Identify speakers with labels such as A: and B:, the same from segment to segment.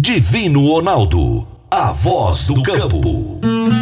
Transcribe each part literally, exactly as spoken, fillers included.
A: Divino Ronaldo, a voz do campo.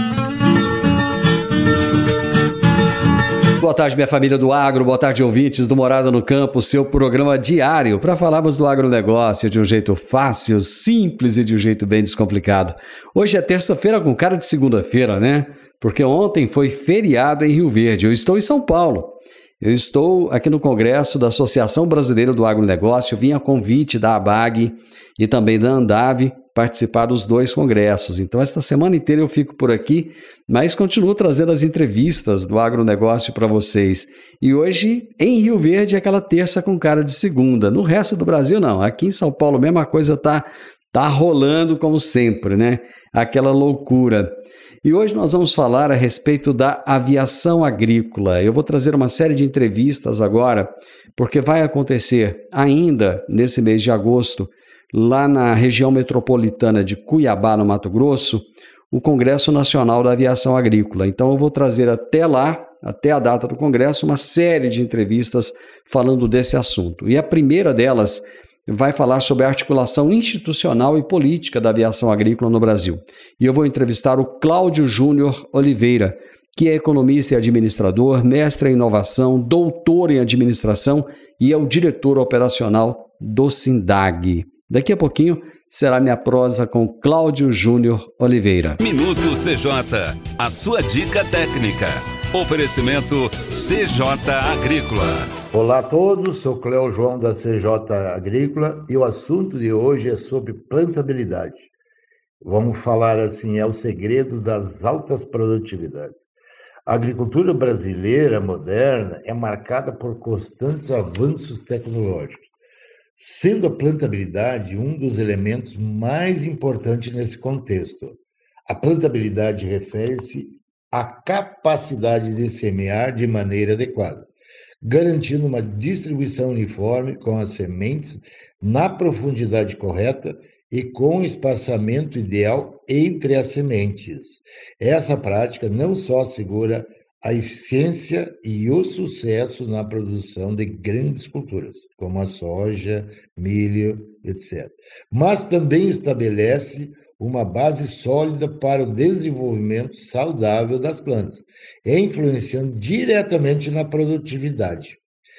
B: Boa tarde, minha família do agro, boa tarde, ouvintes do Morada no Campo, seu programa diário para falarmos do agronegócio de um jeito fácil, simples e de um jeito bem descomplicado. Hoje é terça-feira com cara de segunda-feira, né? Porque ontem foi feriado em Rio Verde. Eu estou em São Paulo. Eu estou aqui no Congresso da Associação Brasileira do Agronegócio, vim a convite da ABAG e também da Andave participar dos dois congressos. Então, esta semana inteira eu fico por aqui, mas continuo trazendo as entrevistas do agronegócio para vocês. E hoje, em Rio Verde, é aquela terça com cara de segunda. No resto do Brasil, não. Aqui em São Paulo mesmo a coisa tá, tá rolando como sempre, né? Aquela loucura. E hoje nós vamos falar a respeito da aviação agrícola. Eu vou trazer uma série de entrevistas agora, porque vai acontecer ainda nesse mês de agosto, lá na região metropolitana de Cuiabá, no Mato Grosso, o Congresso Nacional da Aviação Agrícola. Então eu vou trazer até lá, até a data do Congresso, uma série de entrevistas falando desse assunto. E a primeira delas vai falar sobre a articulação institucional e política da aviação agrícola no Brasil. E eu vou entrevistar o Cláudio Júnior Oliveira, que é economista e administrador, mestre em inovação, doutor em administração e é o diretor operacional do SINDAG. Daqui a pouquinho será minha prosa com Cláudio Júnior Oliveira.
A: Minuto C J, a sua dica técnica. Oferecimento C J Agrícola.
C: Olá a todos, sou Cléo João da C J Agrícola e o assunto de hoje é sobre plantabilidade. Vamos falar assim, é o segredo das altas produtividades. A agricultura brasileira moderna é marcada por constantes avanços tecnológicos, sendo a plantabilidade um dos elementos mais importantes nesse contexto. A plantabilidade refere-se à capacidade de semear de maneira adequada, garantindo uma distribuição uniforme com as sementes na profundidade correta e com o espaçamento ideal entre as sementes. Essa prática não só assegura a eficiência e o sucesso na produção de grandes culturas, como a soja, milho, etcétera, mas também estabelece uma base sólida para o desenvolvimento saudável das plantas, influenciando diretamente na produtividade.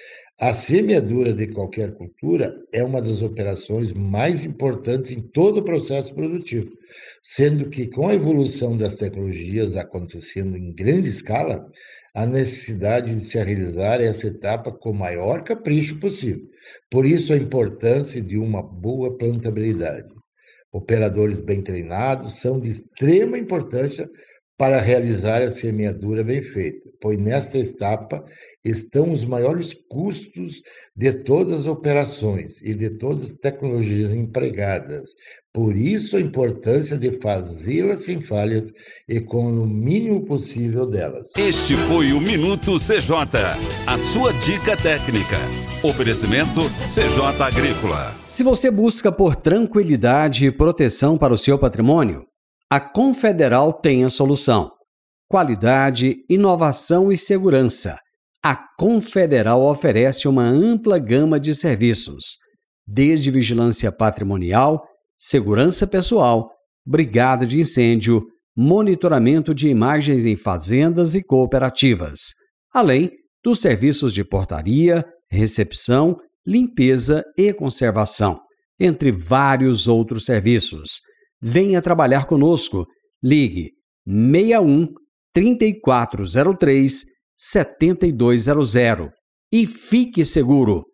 C: A semeadura de qualquer cultura é uma das operações mais importantes em todo o processo produtivo, sendo que com a evolução das tecnologias acontecendo em grande escala, a necessidade de se realizar essa etapa com o maior capricho possível. Por isso a importância de uma boa plantabilidade. Operadores bem treinados são de extrema importância para realizar a semeadura bem feita, pois nesta etapa estão os maiores custos de todas as operações e de todas as tecnologias empregadas. Por isso a importância de fazê-las sem falhas e com o mínimo possível delas.
A: Este foi o Minuto C J, a sua dica técnica. Oferecimento C J Agrícola.
B: Se você busca por tranquilidade e proteção para o seu patrimônio, a Confederal tem a solução. Qualidade, inovação e segurança. A Confederal oferece uma ampla gama de serviços, desde vigilância patrimonial, segurança pessoal, brigada de incêndio, monitoramento de imagens em fazendas e cooperativas, além dos serviços de portaria, recepção, limpeza e conservação, entre vários outros serviços. Venha trabalhar conosco. Ligue seis um, três quatro zero três, sete dois zero zero e fique seguro.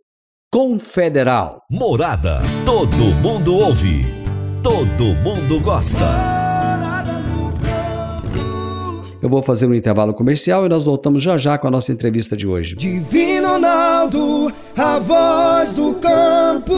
B: Confederal.
A: Morada, todo mundo ouve, todo mundo gosta.
B: Eu vou fazer um intervalo comercial e nós voltamos já já com a nossa entrevista de hoje.
D: Divino Ronaldo, a voz do campo.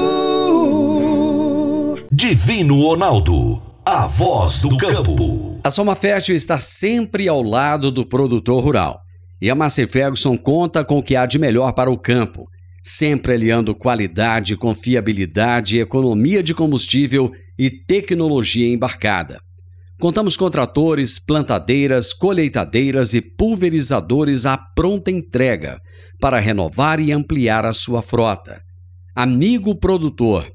A: Divino Ronaldo, a voz do campo.
B: A Soma Fértil está sempre ao lado do produtor rural. E a Massey Ferguson conta com o que há de melhor para o campo, sempre aliando qualidade, confiabilidade, economia de combustível e tecnologia embarcada. Contamos com tratores, plantadeiras, colheitadeiras e pulverizadores à pronta entrega para renovar e ampliar a sua frota. Amigo produtor,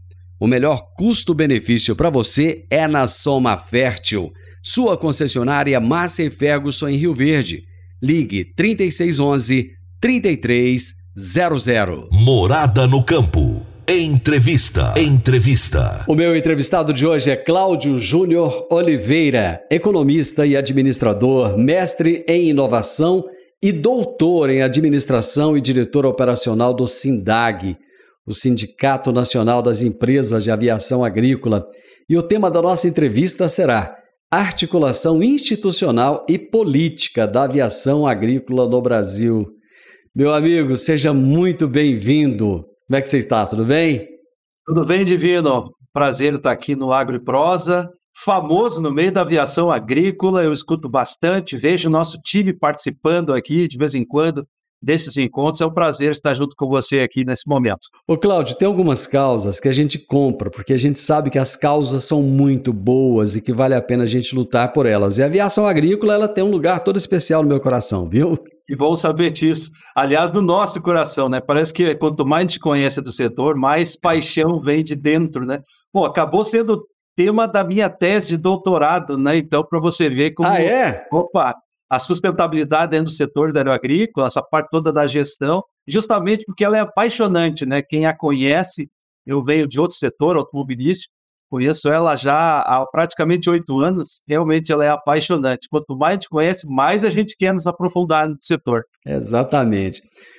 B: O melhor custo-benefício para você é na Soma Fértil, sua concessionária Massey Ferguson em Rio Verde. Ligue trinta e seis onze, trinta e três zero zero.
E: Morada no Campo. Entrevista. Entrevista.
B: O meu entrevistado de hoje é Cláudio Júnior Oliveira, economista e administrador, mestre em inovação e doutor em administração e diretor operacional do SINDAG, o Sindicato Nacional das Empresas de Aviação Agrícola. E o tema da nossa entrevista será Articulação Institucional e Política da Aviação Agrícola no Brasil. Meu amigo, seja muito bem-vindo. Como é que você está? Tudo bem?
F: Tudo bem, Divino. Prazer estar aqui no Agro e Prosa, famoso no meio da aviação agrícola. Eu escuto bastante, vejo o nosso time participando aqui de vez em quando desses encontros. É um prazer estar junto com você aqui nesse momento.
B: Ô Cláudio, tem algumas causas que a gente compra, porque a gente sabe que as causas são muito boas e que vale a pena a gente lutar por elas. E a aviação agrícola, ela tem um lugar todo especial no meu coração, viu?
F: Que bom saber disso. Aliás, no nosso coração, né? Parece que quanto mais a gente conhece do setor, mais paixão vem de dentro, né? Pô, acabou sendo o tema da minha tese de doutorado, né? Então, para você ver como...
B: Ah, é?
F: Opa! A sustentabilidade dentro do setor da aeroagrícola, essa parte toda da gestão, justamente porque ela é apaixonante, né? Quem a conhece, eu venho de outro setor, automobilístico, conheço ela já há praticamente oito anos, realmente ela é apaixonante. Quanto mais a gente conhece, mais a gente quer nos aprofundar no setor.
B: Exatamente.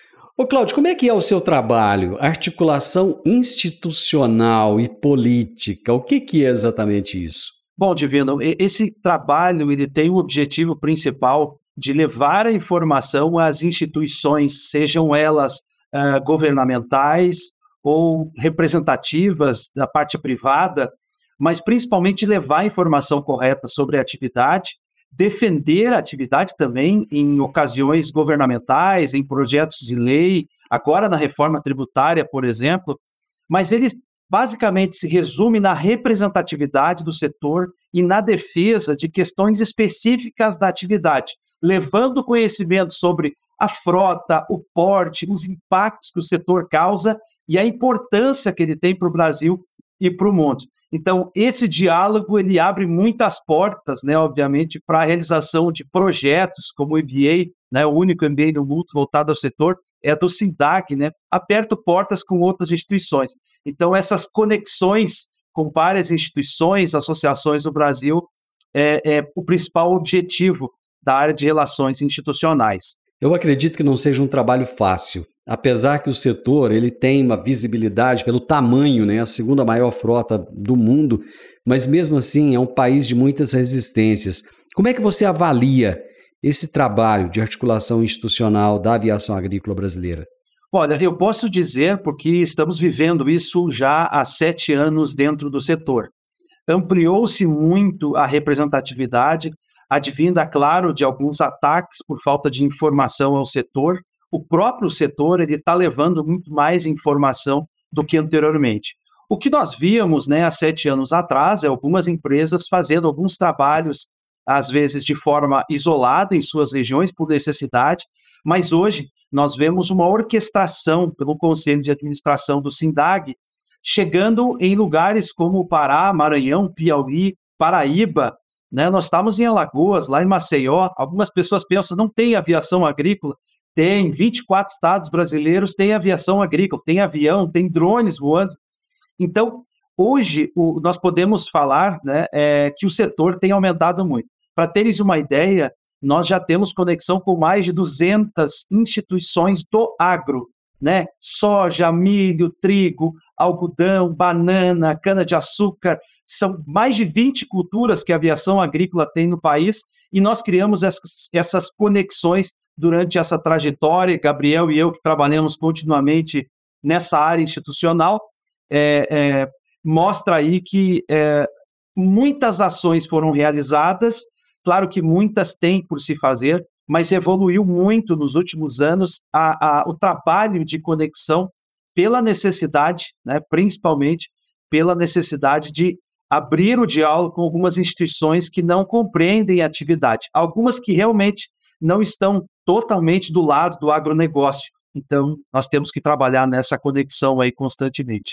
B: Ô Cláudio, como é que é o seu trabalho? Articulação institucional e política, o que, que é exatamente isso?
F: Bom, Divino, esse trabalho ele tem o objetivo principal de levar a informação às instituições, sejam elas uh, governamentais ou representativas da parte privada, mas principalmente levar a informação correta sobre a atividade, defender a atividade também em ocasiões governamentais, em projetos de lei, agora na reforma tributária, por exemplo, mas ele basicamente se resume na representatividade do setor e na defesa de questões específicas da atividade, levando conhecimento sobre a frota, o porte, os impactos que o setor causa e a importância que ele tem para o Brasil e para o mundo. Então, esse diálogo ele abre muitas portas, né, obviamente, para a realização de projetos como o M B A, né, o único M B A no mundo voltado ao setor, é do SINDAG, né, aperta portas com outras instituições. Então, essas conexões com várias instituições, associações do Brasil, é, é o principal objetivo da área de relações institucionais.
B: Eu acredito que não seja um trabalho fácil, apesar que o setor ele tem uma visibilidade pelo tamanho, né, a segunda maior frota do mundo, mas mesmo assim é um país de muitas resistências. Como é que você avalia esse trabalho de articulação institucional da aviação agrícola brasileira?
F: Olha, eu posso dizer porque estamos vivendo isso já há sete anos dentro do setor. Ampliou-se muito a representatividade, advinda, claro, de alguns ataques por falta de informação ao setor. O próprio setor ele está levando muito mais informação do que anteriormente. O que nós víamos, né, há sete anos atrás é algumas empresas fazendo alguns trabalhos, às vezes de forma isolada em suas regiões por necessidade, mas hoje nós vemos uma orquestração pelo Conselho de Administração do SINDAG, chegando em lugares como Pará, Maranhão, Piauí, Paraíba, né? Nós estamos em Alagoas, lá em Maceió, algumas pessoas pensam, não tem aviação agrícola, tem vinte e quatro estados brasileiros, tem aviação agrícola, tem avião, tem drones voando. Então, hoje, o, nós podemos falar, né, é, que o setor tem aumentado muito. Para teres uma ideia, nós já temos conexão com mais de duzentas instituições do agro, né? Soja, milho, trigo, algodão, banana, cana-de-açúcar, são mais de vinte culturas que a aviação agrícola tem no país e nós criamos essas, essas conexões durante essa trajetória. Gabriel e eu que trabalhamos continuamente nessa área institucional, é, é, mostra aí que é, muitas ações foram realizadas, claro que muitas têm por se fazer, mas evoluiu muito nos últimos anos a, a, o trabalho de conexão pela necessidade, né, principalmente pela necessidade de abrir o diálogo com algumas instituições que não compreendem a atividade, algumas que realmente não estão totalmente do lado do agronegócio. Então, nós temos que trabalhar nessa conexão aí constantemente.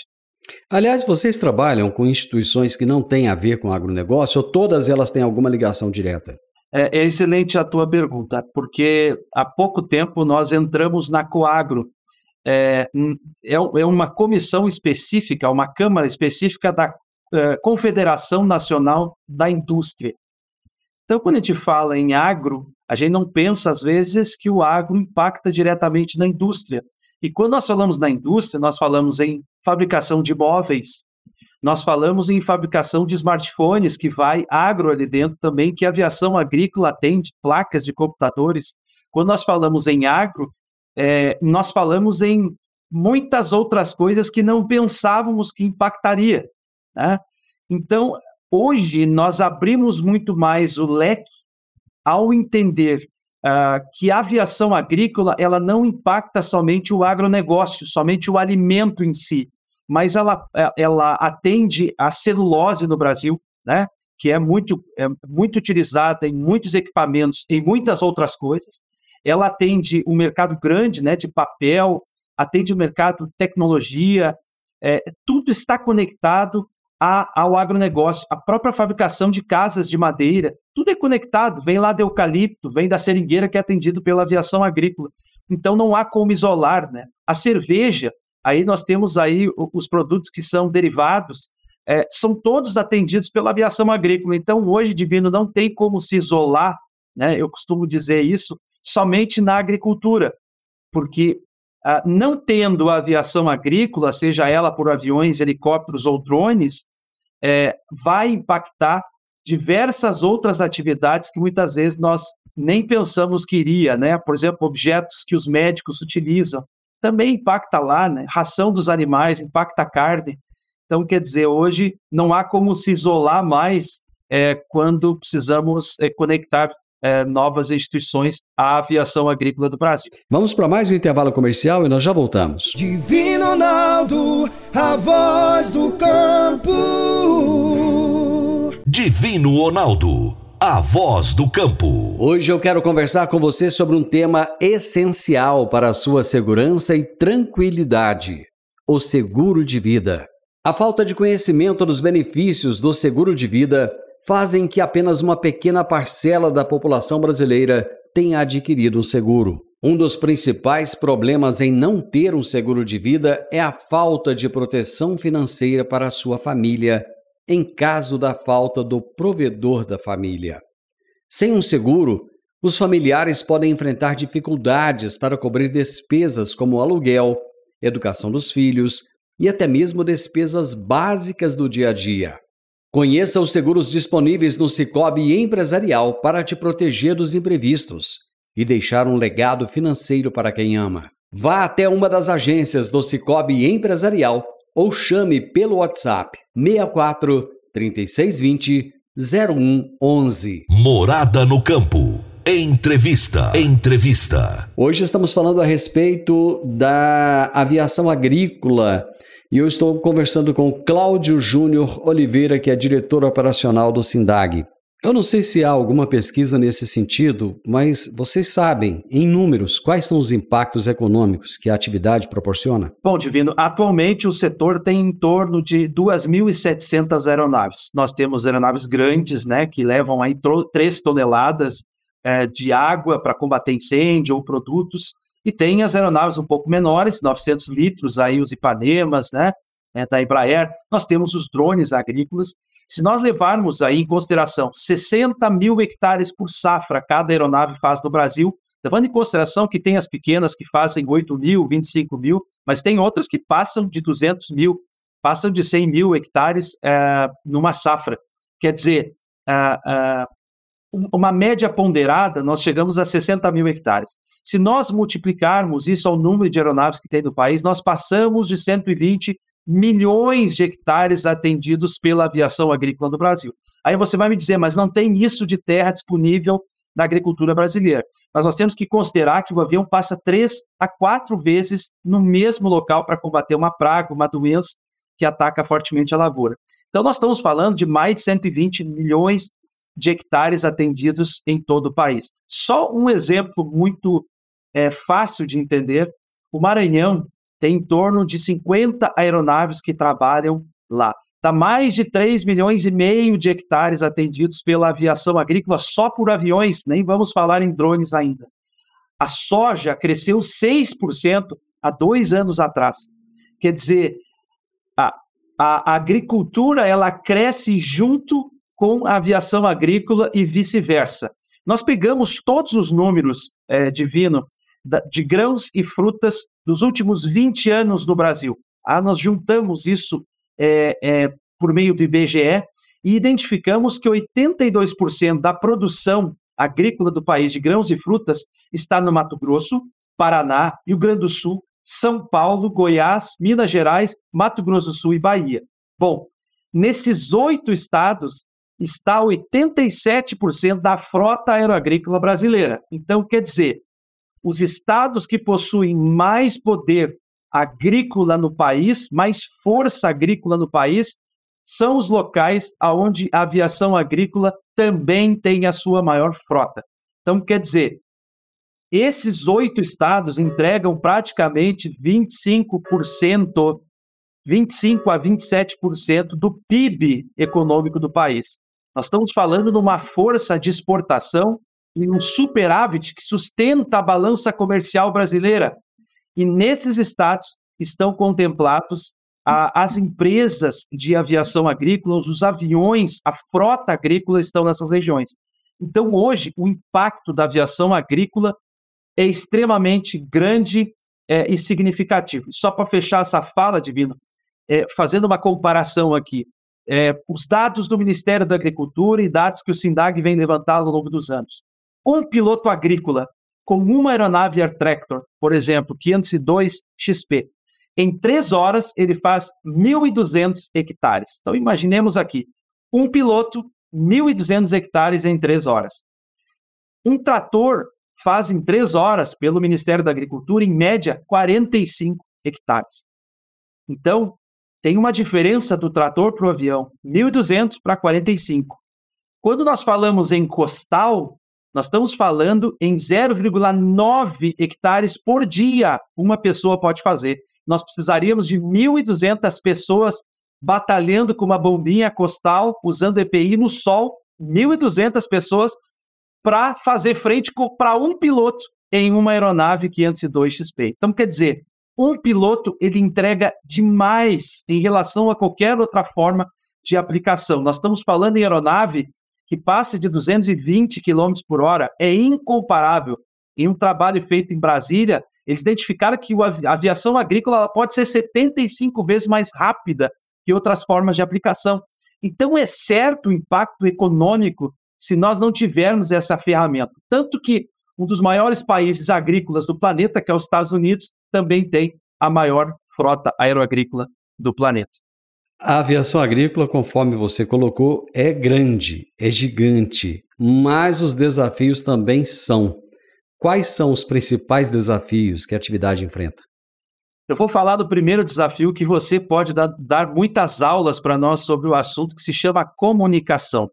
B: Aliás, vocês trabalham com instituições que não têm a ver com agronegócio ou todas elas têm alguma ligação direta?
F: É, é excelente a tua pergunta, porque há pouco tempo nós entramos na Coagro. É, é, é uma comissão específica, uma câmara específica da é, Confederação Nacional da Indústria. Então, quando a gente fala em agro, a gente não pensa, às vezes, que o agro impacta diretamente na indústria. E quando nós falamos na indústria, nós falamos em fabricação de móveis, nós falamos em fabricação de smartphones, que vai agro ali dentro também, que a aviação agrícola atende, placas de computadores. Quando nós falamos em agro, é, nós falamos em muitas outras coisas que não pensávamos que impactaria, né? Então, hoje, nós abrimos muito mais o leque ao entender uh, que a aviação agrícola ela não impacta somente o agronegócio, somente o alimento em si, mas ela, ela atende a celulose no Brasil, né, que é muito, é muito utilizada em muitos equipamentos, em muitas outras coisas. Ela atende o um mercado grande, né, de papel, atende o mercado de tecnologia, é, tudo está conectado a, ao agronegócio. A própria fabricação de casas de madeira, tudo é conectado, vem lá do eucalipto, vem da seringueira que é atendido pela aviação agrícola. Então não há como isolar, né? A cerveja, aí nós temos aí os produtos que são derivados, é, são todos atendidos pela aviação agrícola. Então hoje, Divino, não tem como se isolar, né? Eu costumo dizer isso, somente na agricultura, porque ah, não tendo a aviação agrícola, seja ela por aviões, helicópteros ou drones, é, vai impactar diversas outras atividades que muitas vezes nós nem pensamos que iria, né? Por exemplo, objetos que os médicos utilizam, também impacta lá, né? Ração dos animais, impacta a carne. Então, quer dizer, hoje não há como se isolar mais é, quando precisamos é, conectar é, novas instituições à aviação agrícola do Brasil.
B: Vamos para mais um intervalo comercial e nós já voltamos.
D: Divino Ronaldo, a voz do campo.
E: Divino Ronaldo, a voz do campo.
B: Hoje eu quero conversar com você sobre um tema essencial para a sua segurança e tranquilidade: o seguro de vida. A falta de conhecimento dos benefícios do seguro de vida fazem que apenas uma pequena parcela da população brasileira tenha adquirido um seguro. Um dos principais problemas em não ter um seguro de vida é a falta de proteção financeira para a sua família, em caso da falta do provedor da família. Sem um seguro, os familiares podem enfrentar dificuldades para cobrir despesas como aluguel, educação dos filhos e até mesmo despesas básicas do dia a dia. Conheça os seguros disponíveis no Sicoob Empresarial para te proteger dos imprevistos e deixar um legado financeiro para quem ama. Vá até uma das agências do Sicoob Empresarial ou chame pelo WhatsApp seis quatro, três seis dois zero, zero um um um.
E: Morada no Campo. Entrevista. Entrevista.
B: Hoje estamos falando a respeito da aviação agrícola e eu estou conversando com Cláudio Júnior Oliveira, que é diretor operacional do SINDAG. Eu não sei se há alguma pesquisa nesse sentido, mas vocês sabem, em números, quais são os impactos econômicos que a atividade proporciona?
F: Bom, Divino, atualmente o setor tem em torno de duas mil e setecentas aeronaves. Nós temos aeronaves grandes, né, que levam aí três toneladas é, de água para combater incêndio ou produtos, e tem as aeronaves um pouco menores, novecentos litros, aí os Ipanemas, né, é, da Embraer. Nós temos os drones agrícolas. Se nós levarmos aí em consideração sessenta mil hectares por safra cada aeronave faz no Brasil, levando em consideração que tem as pequenas que fazem oito mil, vinte e cinco mil, mas tem outras que passam de duzentos mil, passam de cem mil hectares é, numa safra. Quer dizer, é, é, uma média ponderada, nós chegamos a sessenta mil hectares. Se nós multiplicarmos isso ao número de aeronaves que tem no país, nós passamos de cento e vinte milhões de hectares atendidos pela aviação agrícola no Brasil. Aí você vai me dizer, mas não tem isso de terra disponível na agricultura brasileira. Mas nós temos que considerar que o avião passa três a quatro vezes no mesmo local para combater uma praga, uma doença que ataca fortemente a lavoura. Então nós estamos falando de mais de cento e vinte milhões de hectares atendidos em todo o país. Só um exemplo muito é, fácil de entender: o Maranhão tem em torno de cinquenta aeronaves que trabalham lá. Dá mais de três milhões e meio de hectares atendidos pela aviação agrícola só por aviões, nem vamos falar em drones ainda. A soja cresceu seis por cento há dois anos atrás. Quer dizer, a, a, a agricultura ela cresce junto com a aviação agrícola e vice-versa. Nós pegamos todos os números, é, Divino, da, de grãos e frutas dos últimos vinte anos no Brasil. Ah, nós juntamos isso é, é, por meio do I B G E e identificamos que oitenta e dois por cento da produção agrícola do país de grãos e frutas está no Mato Grosso, Paraná, Rio Grande do Sul, São Paulo, Goiás, Minas Gerais, Mato Grosso do Sul e Bahia. Bom, nesses oito estados está oitenta e sete por cento da frota aeroagrícola brasileira. Então, quer dizer, os estados que possuem mais poder agrícola no país, mais força agrícola no país, são os locais onde a aviação agrícola também tem a sua maior frota. Então, quer dizer, esses oito estados entregam praticamente vinte e cinco por cento, vinte e cinco a vinte e sete por cento do P I B econômico do país. Nós estamos falando de uma força de exportação e um superávit que sustenta a balança comercial brasileira. E nesses estados estão contemplados a, as empresas de aviação agrícola, os aviões, a frota agrícola estão nessas regiões. Então, hoje, o impacto da aviação agrícola é extremamente grande é, e significativo. Só para fechar essa fala, Divino, é, fazendo uma comparação aqui, é, os dados do Ministério da Agricultura e dados que o SINDAG vem levantando ao longo dos anos. Um piloto agrícola com uma aeronave Air Tractor, por exemplo, quinhentos e dois X P, em três horas ele faz mil e duzentos hectares. Então imaginemos aqui, um piloto, mil e duzentos hectares em três horas. Um trator faz em três horas, pelo Ministério da Agricultura, em média, quarenta e cinco hectares. Então, tem uma diferença do trator para o avião, mil e duzentos para quarenta e cinco. Quando nós falamos em costal, nós estamos falando em zero vírgula nove hectares por dia uma pessoa pode fazer. Nós precisaríamos de mil e duzentas pessoas batalhando com uma bombinha costal, usando E P I no sol, mil e duzentas pessoas para fazer frente para um piloto em uma aeronave quinhentos e dois X P. Então, quer dizer, um piloto ele entrega demais em relação a qualquer outra forma de aplicação. Nós estamos falando em aeronave que passe de duzentos e vinte quilômetros por hora, é incomparável. Em um trabalho feito em Brasília, eles identificaram que a aviação agrícola ela pode ser setenta e cinco vezes mais rápida que outras formas de aplicação. Então, é certo o impacto econômico se nós não tivermos essa ferramenta. Tanto que um dos maiores países agrícolas do planeta, que é os Estados Unidos, também tem a maior frota aeroagrícola do planeta.
B: A aviação agrícola, conforme você colocou, é grande, é gigante, mas os desafios também são. Quais são os principais desafios que a atividade enfrenta?
F: Eu vou falar do primeiro desafio que você pode dar, dar muitas aulas para nós sobre o assunto, que se chama comunicação.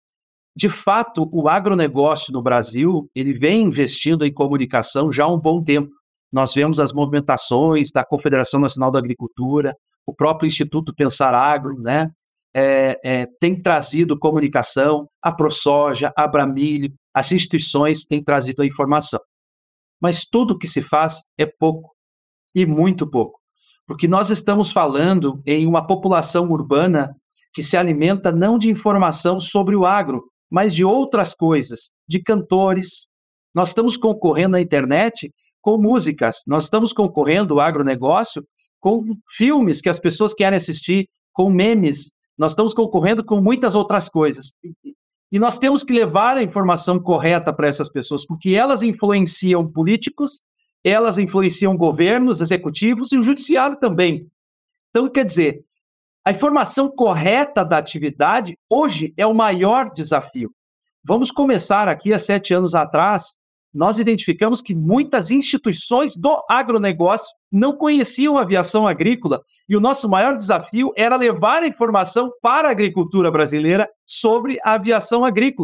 F: De fato, o agronegócio no Brasil, ele vem investindo em comunicação já há um bom tempo. Nós vemos as movimentações da Confederação Nacional da Agricultura, o próprio Instituto Pensar Agro, né, é, é, tem trazido comunicação, a ProSoja, a Abramilho, as instituições têm trazido a informação. Mas tudo o que se faz é pouco, e muito pouco, porque nós estamos falando em uma população urbana que se alimenta não de informação sobre o agro, mas de outras coisas, de cantores. Nós estamos concorrendo na internet com músicas, nós estamos concorrendo o agronegócio com filmes que as pessoas querem assistir, com memes, nós estamos concorrendo com muitas outras coisas. E nós temos que levar a informação correta para essas pessoas, porque elas influenciam políticos, elas influenciam governos, executivos e o judiciário também. Então, quer dizer, a informação correta da atividade hoje é o maior desafio. Vamos começar aqui há sete anos atrás, nós identificamos que muitas instituições do agronegócio não conheciam a aviação agrícola e o nosso maior desafio era levar a informação para a agricultura brasileira sobre a aviação agrícola.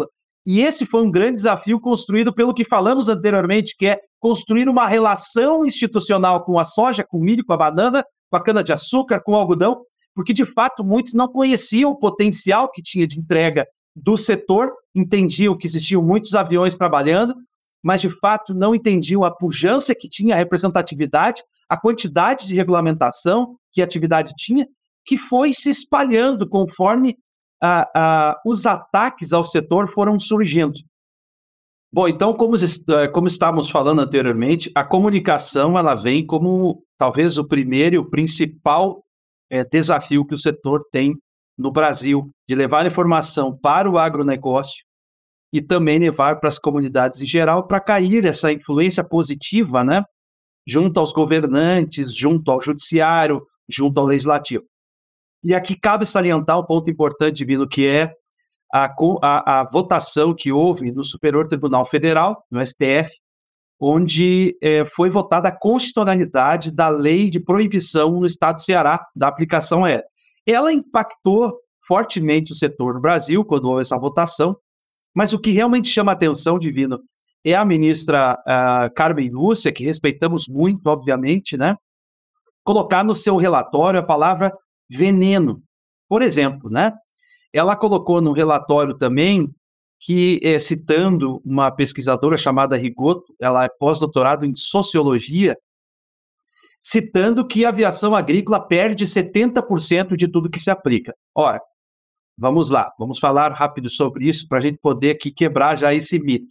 F: E esse foi um grande desafio construído pelo que falamos anteriormente, que é construir uma relação institucional com a soja, com o milho, com a banana, com a cana-de-açúcar, com o algodão, porque, de fato, muitos não conheciam o potencial que tinha de entrega do setor, entendiam que existiam muitos aviões trabalhando, mas, de fato, não entendiam a pujança que tinha, a representatividade, a quantidade de regulamentação que a atividade tinha, que foi se espalhando conforme a, a, os ataques ao setor foram surgindo. Bom, então, como, como estávamos falando anteriormente, a comunicação ela vem como talvez o primeiro e o principal é, desafio que o setor tem no Brasil, de levar informação para o agronegócio e também levar para as comunidades em geral para cair essa influência positiva, né, junto aos governantes, junto ao judiciário, junto ao legislativo. E aqui cabe salientar um ponto importante, Divino, que é a, a, a votação que houve no Superior Tribunal Federal, no S T F, onde é, foi votada a constitucionalidade da lei de proibição no estado do Ceará da aplicação aérea. Ela impactou fortemente o setor no Brasil quando houve essa votação, mas o que realmente chama a atenção, Divino, é a ministra uh, Carmen Lúcia, que respeitamos muito, obviamente, né, colocar no seu relatório a palavra veneno. Por exemplo, né, ela colocou no relatório também que, eh, citando uma pesquisadora chamada Rigoto, ela é pós-doutorado em sociologia, citando que a aviação agrícola perde setenta por cento de tudo que se aplica. Ora, vamos lá, vamos falar rápido sobre isso para a gente poder aqui quebrar já esse mito.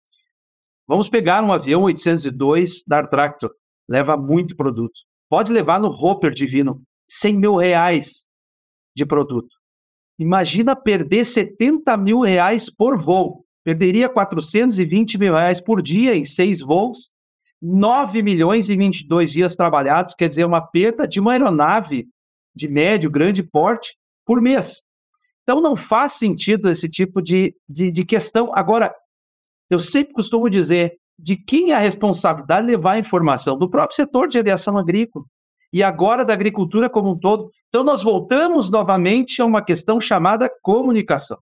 F: Vamos pegar um avião oitocentos e dois Dart Tractor, leva muito produto. Pode levar no Hopper Divino cem mil reais de produto. Imagina perder setenta mil reais por voo. Perderia quatrocentos e vinte mil reais por dia em seis voos, nove milhões e vinte e dois dias trabalhados, quer dizer, uma perda de uma aeronave de médio, grande porte por mês. Então não faz sentido esse tipo de, de, de questão. Agora, eu sempre costumo dizer, de quem é a responsabilidade de levar a informação? Do próprio setor de aviação agrícola. E agora da agricultura como um todo. Então nós voltamos novamente a uma questão chamada comunicação.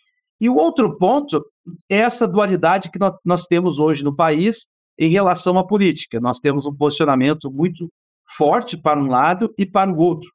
F: E o outro ponto é essa dualidade que nós temos hoje no país em relação à política. Nós temos um posicionamento muito forte para um lado e para o outro.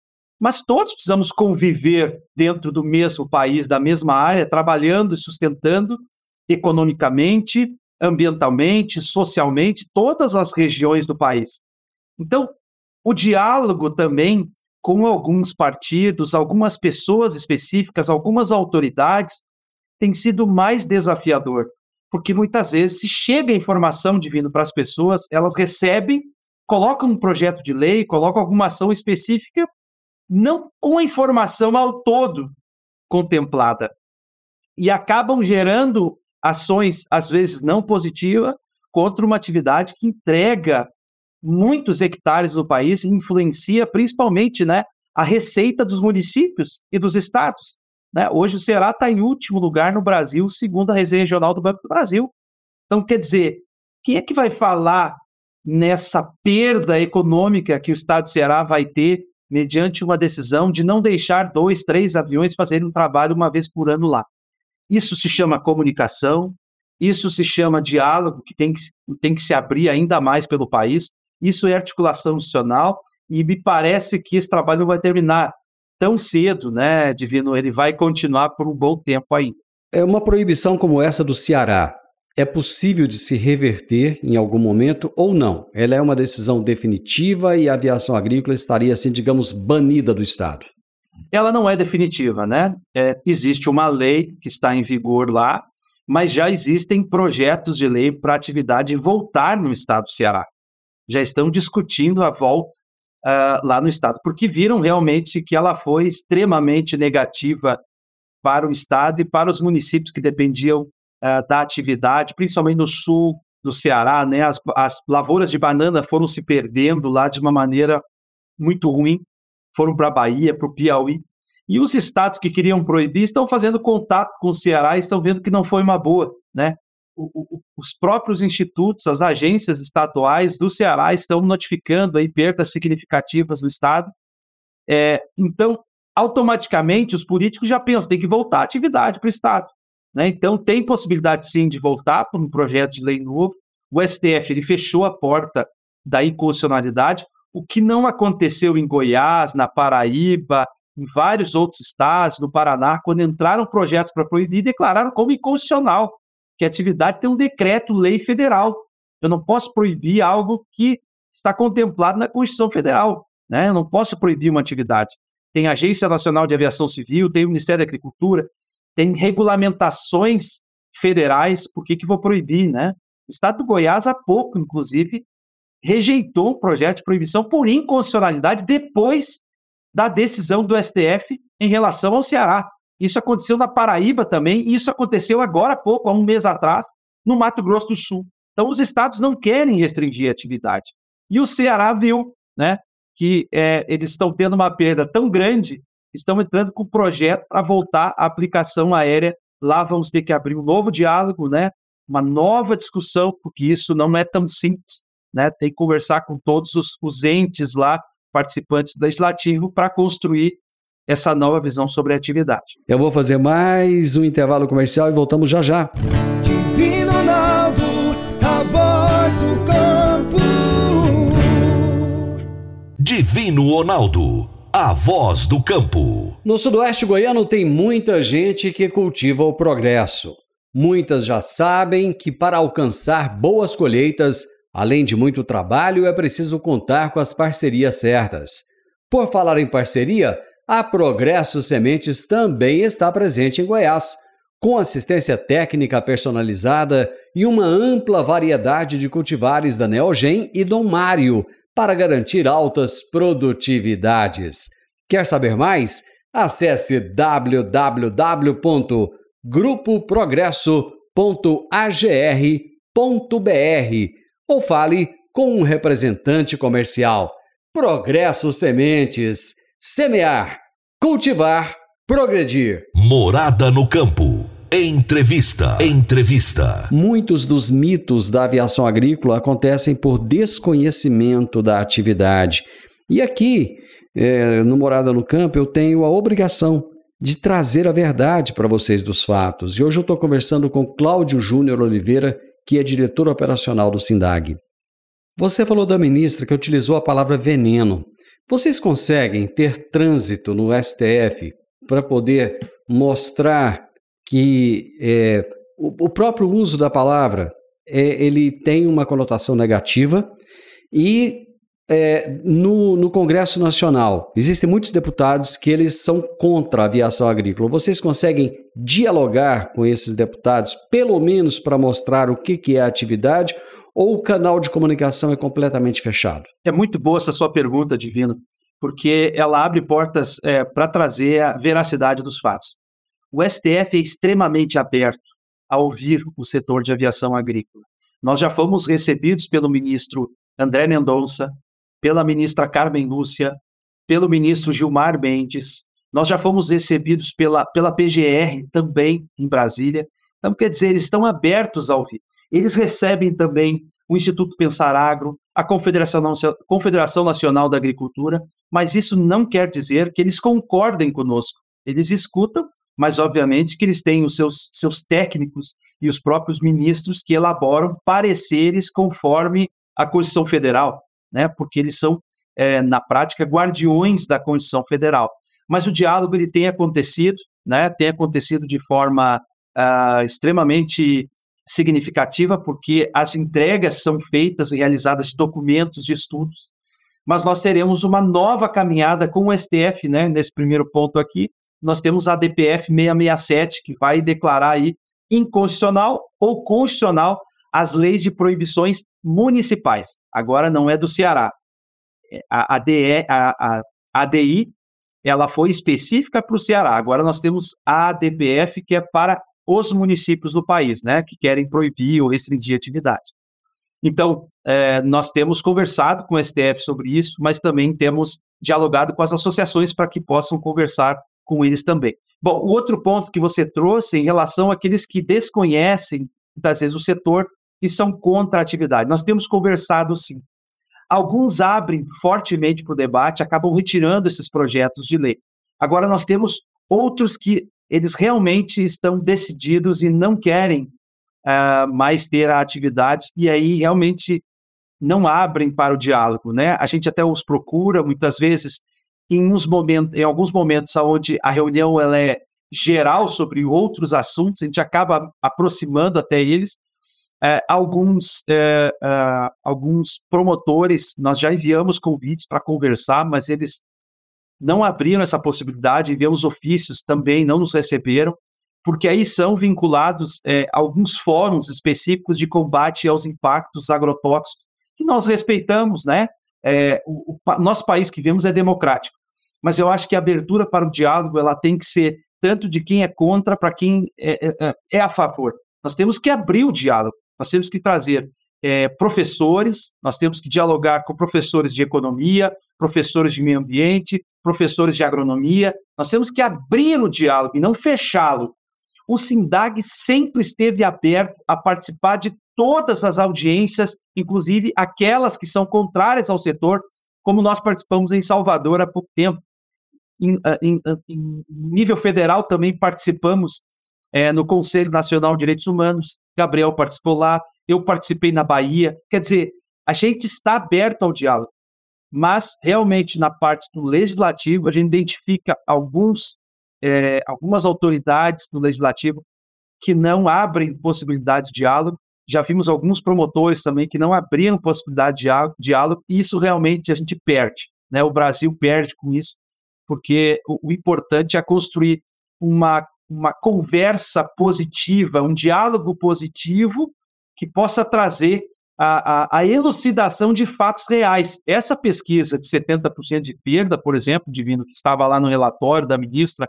F: Mas todos precisamos conviver dentro do mesmo país, da mesma área, trabalhando e sustentando economicamente, ambientalmente, socialmente, todas as regiões do país. Então, o diálogo também com alguns partidos, algumas pessoas específicas, algumas autoridades, tem sido mais desafiador, porque muitas vezes se chega a informação divina para as pessoas, elas recebem, colocam um projeto de lei, colocam alguma ação específica, não com a informação ao todo contemplada, e acabam gerando ações, às vezes não positivas, contra uma atividade que entrega muitos hectares no país e influencia principalmente, né, a receita dos municípios e dos estados. Né? Hoje o Ceará está em último lugar no Brasil, segundo a Reserva Regional do Banco do Brasil. Então, quer dizer, quem é que vai falar nessa perda econômica que o estado do Ceará vai ter mediante uma decisão de não deixar dois, três aviões fazerem um trabalho uma vez por ano lá? Isso se chama comunicação, isso se chama diálogo, que tem que, tem que se abrir ainda mais pelo país. Isso é articulação institucional e me parece que esse trabalho não vai terminar tão cedo, né, Divino? Ele vai continuar por um bom tempo ainda.
B: É uma proibição como essa do Ceará. É possível de se reverter em algum momento ou não? Ela é uma decisão definitiva e a aviação agrícola estaria, assim, digamos, banida do estado?
F: Ela não é definitiva, né? É, existe uma lei que está em vigor lá, mas já existem projetos de lei para a atividade voltar no estado do Ceará. Já estão discutindo a volta uh, lá no estado, porque viram realmente que ela foi extremamente negativa para o estado e para os municípios que dependiam uh, da atividade, principalmente no sul do Ceará, né? As, as lavouras de banana foram se perdendo lá de uma maneira muito ruim, foram para a Bahia, para o Piauí, e os estados que queriam proibir estão fazendo contato com o Ceará e estão vendo que não foi uma boa, né? Os próprios institutos, as agências estaduais do Ceará estão notificando aí perdas significativas do estado. É, então, automaticamente, os políticos já pensam, tem que voltar a atividade para o estado, né? Então, tem possibilidade, sim, de voltar para um projeto de lei novo. O S T F ele fechou a porta da inconstitucionalidade, o que não aconteceu em Goiás, na Paraíba, em vários outros estados, no Paraná, quando entraram projetos para proibir, declararam como inconstitucional, que a atividade tem um decreto-lei federal. Eu não posso proibir algo que está contemplado na Constituição Federal, né? Eu não posso proibir uma atividade. Tem a Agência Nacional de Aviação Civil, tem o Ministério da Agricultura, tem regulamentações federais, por que que vou proibir, né? O estado do Goiás, há pouco, inclusive, rejeitou um projeto de proibição por inconstitucionalidade depois da decisão do S T F em relação ao Ceará. Isso aconteceu na Paraíba também, e isso aconteceu agora há pouco, há um mês atrás, no Mato Grosso do Sul. Então, os estados não querem restringir a atividade. E o Ceará viu, né, que é, eles estão tendo uma perda tão grande, estão entrando com um projeto para voltar à aplicação aérea. Lá vamos ter que abrir um novo diálogo, né, uma nova discussão, porque isso não é tão simples, né, tem que conversar com todos os, os entes lá, participantes do Legislativo, para construir essa nova visão sobre a atividade.
B: Eu vou fazer mais um intervalo comercial e voltamos já já.
D: Divino Ronaldo, a voz do campo.
E: Divino Ronaldo, a voz do campo.
B: No sudoeste goiano tem muita gente que cultiva o progresso. Muitas já sabem que para alcançar boas colheitas, além de muito trabalho, é preciso contar com as parcerias certas. Por falar em parceria, a Progresso Sementes também está presente em Goiás, com assistência técnica personalizada e uma ampla variedade de cultivares da Neogen e Dom Mário para garantir altas produtividades. Quer saber mais? Acesse w w w ponto grupo progresso ponto a g r ponto b r ou fale com um representante comercial. Progresso Sementes. Semear, cultivar, progredir.
E: Morada no campo. Entrevista. Entrevista.
B: Muitos dos mitos da aviação agrícola acontecem por desconhecimento da atividade. E aqui, é, no Morada no Campo, eu tenho a obrigação de trazer a verdade para vocês dos fatos. E hoje eu estou conversando com Cláudio Júnior Oliveira, que é diretor operacional do SINDAG. Você falou da ministra que utilizou a palavra veneno. Vocês conseguem ter trânsito no S T F para poder mostrar que é, o, o próprio uso da palavra é, ele tem uma conotação negativa e é, no, no Congresso Nacional existem muitos deputados que eles são contra a aviação agrícola. Vocês conseguem dialogar com esses deputados, pelo menos para mostrar o que, que é a atividade, ou o canal de comunicação é completamente fechado?
F: É muito boa essa sua pergunta, Divino, porque ela abre portas é, para trazer a veracidade dos fatos. O S T F é extremamente aberto a ouvir o setor de aviação agrícola. Nós já fomos recebidos pelo ministro André Mendonça, pela ministra Carmen Lúcia, pelo ministro Gilmar Mendes, nós já fomos recebidos pela, pela P G R também em Brasília. Então, quer dizer, eles estão abertos a ouvir. Eles recebem também o Instituto Pensar Agro, a Confederação, Confederação Nacional da Agricultura, mas isso não quer dizer que eles concordem conosco. Eles escutam, mas obviamente que eles têm os seus, seus técnicos e os próprios ministros que elaboram pareceres conforme a Constituição Federal, né? Porque eles são, é, na prática, guardiões da Constituição Federal. Mas o diálogo ele tem acontecido, né? Tem acontecido de forma uh, extremamente significativa, porque as entregas são feitas e realizadas de documentos, de estudos, mas nós teremos uma nova caminhada com o S T F, né? Nesse primeiro ponto aqui, nós temos a D P F seiscentos e sessenta e sete, que vai declarar aí inconstitucional ou constitucional as leis de proibições municipais. Agora não é do Ceará. A, a, D E, a, a, a D I, ela foi específica para o Ceará. Agora nós temos a D P F, que é para os municípios do país, né, que querem proibir ou restringir a atividade. Então, é, nós temos conversado com o S T F sobre isso, mas também temos dialogado com as associações para que possam conversar com eles também. Bom, o outro ponto que você trouxe em relação àqueles que desconhecem, muitas vezes, o setor e são contra a atividade. Nós temos conversado, sim. Alguns abrem fortemente para o debate, acabam retirando esses projetos de lei. Agora, nós temos outros que eles realmente estão decididos e não querem uh, mais ter a atividade, e aí realmente não abrem para o diálogo, né? A gente até os procura, muitas vezes, em, uns momentos, em alguns momentos onde a reunião ela é geral sobre outros assuntos, a gente acaba aproximando até eles. É, alguns, é, é, alguns promotores, nós já enviamos convites para conversar, mas eles não abriram essa possibilidade, enviamos ofícios, também não nos receberam, porque aí são vinculados é, alguns fóruns específicos de combate aos impactos agrotóxicos, que nós respeitamos, né? É, o, o nosso país que vivemos é democrático, mas eu acho que a abertura para o diálogo ela tem que ser tanto de quem é contra para quem é, é, é a favor. Nós temos que abrir o diálogo, nós temos que trazer é, professores, nós temos que dialogar com professores de economia, professores de meio ambiente, professores de agronomia, nós temos que abrir o diálogo e não fechá-lo. O SINDAG sempre esteve aberto a participar de todas as audiências, inclusive aquelas que são contrárias ao setor, como nós participamos em Salvador há pouco tempo. Em, em, em nível federal também participamos é, no Conselho Nacional de Direitos Humanos, Gabriel participou lá, eu participei na Bahia, quer dizer, a gente está aberto ao diálogo, mas realmente na parte do legislativo a gente identifica alguns, é, algumas autoridades do legislativo que não abrem possibilidade de diálogo, já vimos alguns promotores também que não abriram possibilidade de diálogo, e isso realmente a gente perde, né? O Brasil perde com isso, porque o, o importante é construir uma, uma conversa positiva, um diálogo positivo que possa trazer a, a, a elucidação de fatos reais. Essa pesquisa de setenta por cento de perda, por exemplo, Divino, que estava lá no relatório da ministra,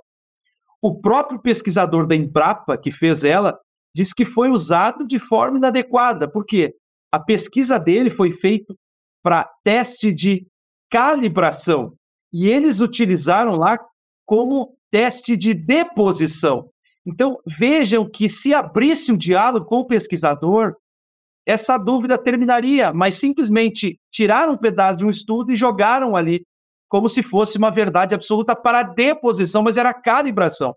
F: o próprio pesquisador da Embrapa, que fez ela, disse que foi usado de forma inadequada, porque a pesquisa dele foi feita para teste de calibração, e eles utilizaram lá como teste de deposição. Então, vejam que se abrisse um diálogo com o pesquisador, essa dúvida terminaria, mas simplesmente tiraram um pedaço de um estudo e jogaram ali como se fosse uma verdade absoluta para a deposição, mas era a calibração.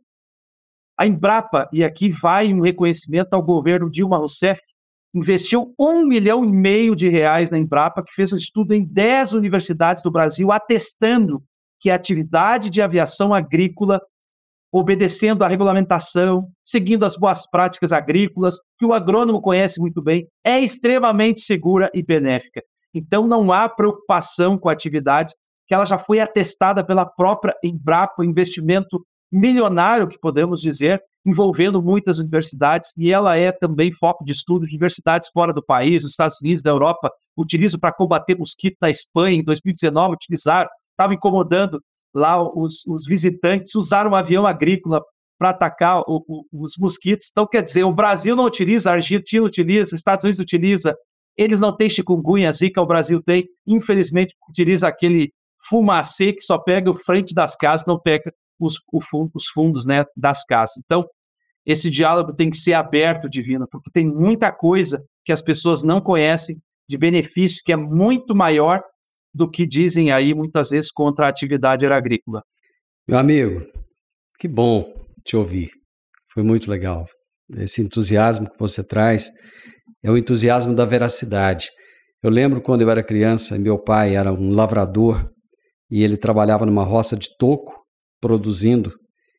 F: A Embrapa, e aqui vai um reconhecimento ao governo Dilma Rousseff, investiu um milhão e meio de reais na Embrapa, que fez um estudo em dez universidades do Brasil, atestando que a atividade de aviação agrícola, obedecendo à regulamentação, seguindo as boas práticas agrícolas, que o agrônomo conhece muito bem, é extremamente segura e benéfica. Então não há preocupação com a atividade, que ela já foi atestada pela própria Embrapa, investimento milionário, que podemos dizer, envolvendo muitas universidades, e ela é também foco de estudo de universidades fora do país, nos Estados Unidos, da Europa, utilizam para combater mosquito na Espanha, em dois mil e dezenove, utilizaram, estavam incomodando lá os, os visitantes, usaram um avião agrícola para atacar o, o, os mosquitos. Então, quer dizer, o Brasil não utiliza, a Argentina utiliza, os Estados Unidos utiliza, eles não têm chikungunya, zika, o Brasil tem, infelizmente utiliza aquele fumacê que só pega o frente das casas, não pega Os, os fundos, né, das casas. Então, esse diálogo tem que ser aberto, Divino, porque tem muita coisa que as pessoas não conhecem de benefício que é muito maior do que dizem aí, muitas vezes, contra a atividade agrícola.
B: Meu amigo, que bom te ouvir. Foi muito legal. Esse entusiasmo que você traz é o entusiasmo da veracidade. Eu lembro quando eu era criança, meu pai era um lavrador e ele trabalhava numa roça de toco, produzindo,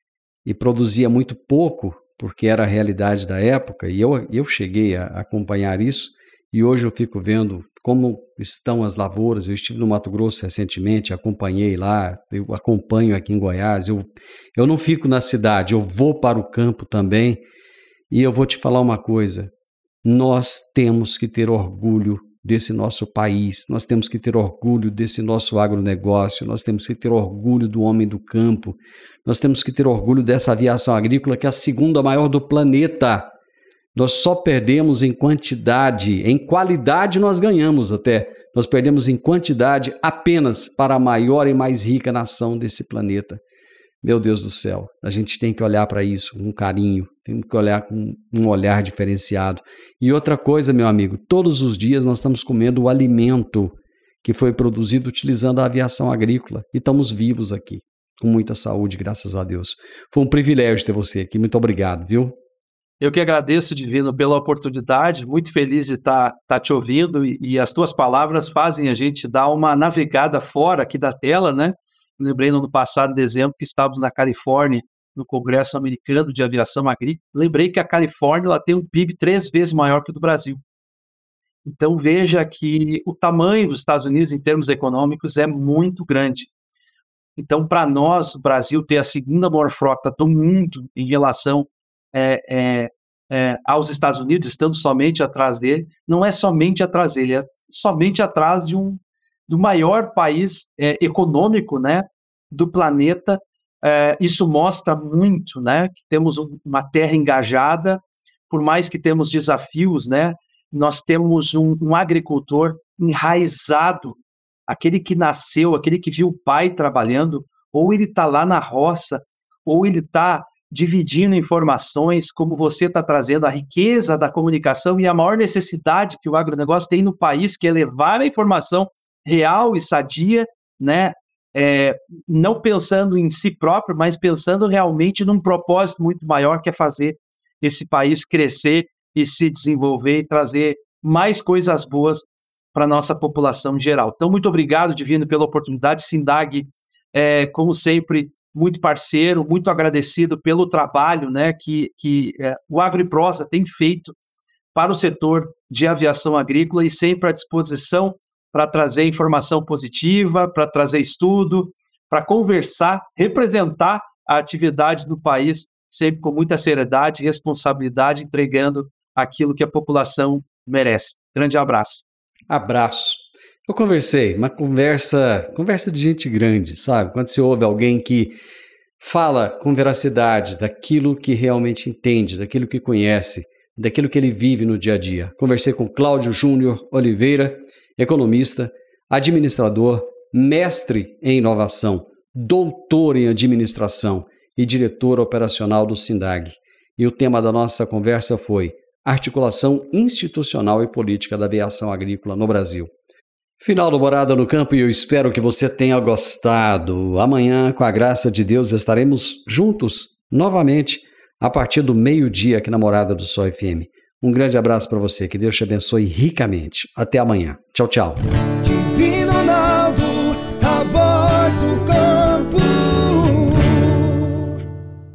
B: e produzia muito pouco, porque era a realidade da época, e eu, eu cheguei a acompanhar isso, e hoje eu fico vendo como estão as lavouras. Eu estive no Mato Grosso recentemente, acompanhei lá, eu acompanho aqui em Goiás, eu, eu não fico na cidade, eu vou para o campo também, e eu vou te falar uma coisa, nós temos que ter orgulho desse nosso país, nós temos que ter orgulho desse nosso agronegócio, nós temos que ter orgulho do homem do campo, nós temos que ter orgulho dessa aviação agrícola que é a segunda maior do planeta. Nós só perdemos em quantidade, em qualidade nós ganhamos até, nós perdemos em quantidade apenas para a maior e mais rica nação desse planeta. Meu Deus do céu, a gente tem que olhar para isso com carinho, tem que olhar com um olhar diferenciado. E outra coisa, meu amigo, todos os dias nós estamos comendo o alimento que foi produzido utilizando a aviação agrícola e estamos vivos aqui. com muita saúde, graças a Deus. Foi um privilégio ter você aqui, muito obrigado, viu?
F: Eu que agradeço, Divino, pela oportunidade, muito feliz de estar tá, tá te ouvindo e, e as tuas palavras fazem a gente dar uma navegada fora aqui da tela, né? Lembrei no ano passado, em dezembro, que estávamos na Califórnia, no Congresso Americano de Aviação Agrícola. Lembrei que a Califórnia ela tem um P I B três vezes maior que o do Brasil. Então veja que o tamanho dos Estados Unidos em termos econômicos é muito grande. Então, para nós, o Brasil ter a segunda maior frota do mundo em relação é, é, é, aos Estados Unidos, estando somente atrás dele, não é somente atrás dele, é somente atrás de um do maior país é, econômico, né, do planeta. É, isso mostra muito, né, que temos uma terra engajada, por mais que temos desafios, né, nós temos um, um agricultor enraizado, aquele que nasceu, aquele que viu o pai trabalhando, ou ele está lá na roça, ou ele está dividindo informações, como você está trazendo, a riqueza da comunicação e a maior necessidade que o agronegócio tem no país, que é levar a informação real e sadia, né? É, não pensando em si próprio, mas pensando realmente num propósito muito maior, que é fazer esse país crescer e se desenvolver e trazer mais coisas boas para a nossa população em geral. Então, muito obrigado, Divino, pela oportunidade. Sindag, é, como sempre, muito parceiro, muito agradecido pelo trabalho, né, que, que é, o AgroProsa tem feito para o setor de aviação agrícola e sempre à disposição para trazer informação positiva, para trazer estudo, para conversar, representar a atividade do país, sempre com muita seriedade e responsabilidade, entregando aquilo que a população merece. Grande abraço.
B: Abraço. Eu conversei, uma conversa, conversa de gente grande, sabe? Quando você ouve alguém que fala com veracidade daquilo que realmente entende, daquilo que conhece, daquilo que ele vive no dia a dia. Conversei com Cláudio Júnior Oliveira, economista, administrador, mestre em inovação, doutor em administração e diretor operacional do Sindag. E o tema da nossa conversa foi articulação institucional e política da aviação agrícola no Brasil. Final do Morada no Campo, e eu espero que você tenha gostado. Amanhã, com a graça de Deus, estaremos juntos novamente a partir do meio-dia aqui na Morada do Sol F M. Um grande abraço para você, que Deus te abençoe ricamente. Até amanhã. Tchau, tchau.
D: Divino Ronaldo, a voz do campo.